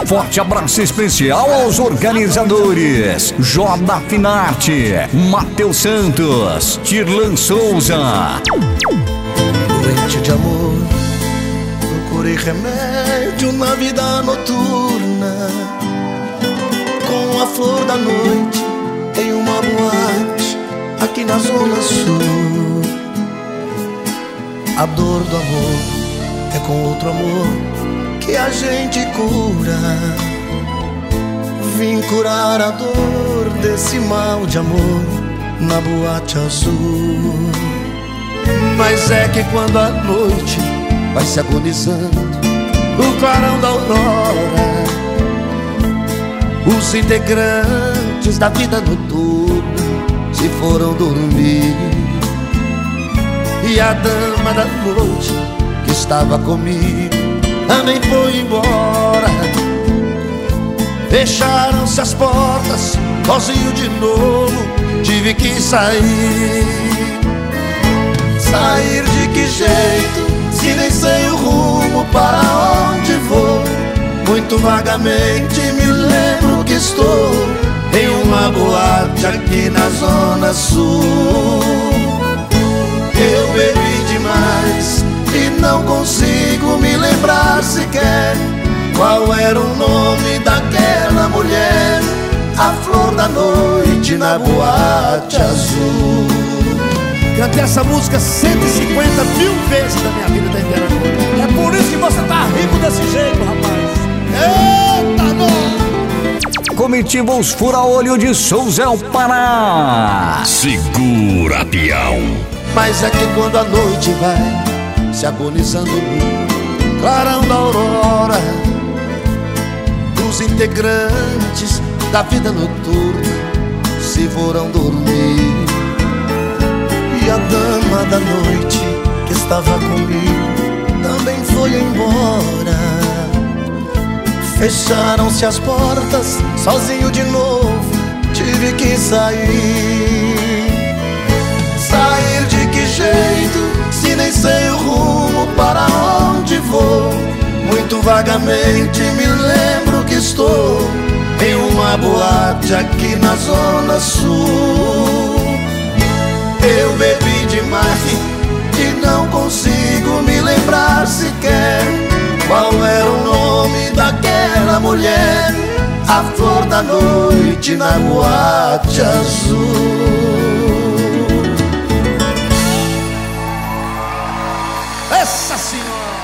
Forte abraço especial aos organizadores Joda Finarte, Matheus Santos, Tirlan Souza. Doente de amor, procurei remédio na vida noturna. Com a flor da noite em uma boate aqui na Zona Sul. A dor do amor é com outro amor que a gente cura. Vim curar a dor desse mal de amor na boate azul. Mas é que quando a noite vai se agonizando no clarão da aurora, os integrantes da vida noturna se foram dormir. E a dama da noite que estava comigo também foi embora. Fecharam-se as portas, sozinho de novo tive que sair. Sair de que jeito, se nem sei o rumo para onde vou? Muito vagamente me lembro que estou em uma boate aqui na Zona Sul. Eu bebi demais e não consigo me lembrar sequer qual era o nome daquela mulher, a flor da noite na boate azul. Cantei essa música 150 mil vezes da minha vida da inteira noite. É por isso que você tá rico desse jeito, rapaz. Eita, não! Comitiva Os Fura-Olho de Souzé, Pará. Segura, peão. Mas é que quando a noite vai se agonizando no clarão da aurora, os integrantes da vida noturna se foram dormir. E a dama da noite que estava comigo também foi embora. Fecharam-se as portas, sozinho de novo tive que sair. Sair de que jeito, se nem sei o rumo para onde vou? Muito vagamente me lembro que estou em uma boate aqui na Zona Sul. Eu bebi demais e não consigo me lembrar sequer qual era o nome daquela mulher, a flor da noite na boate azul. Essa senhora!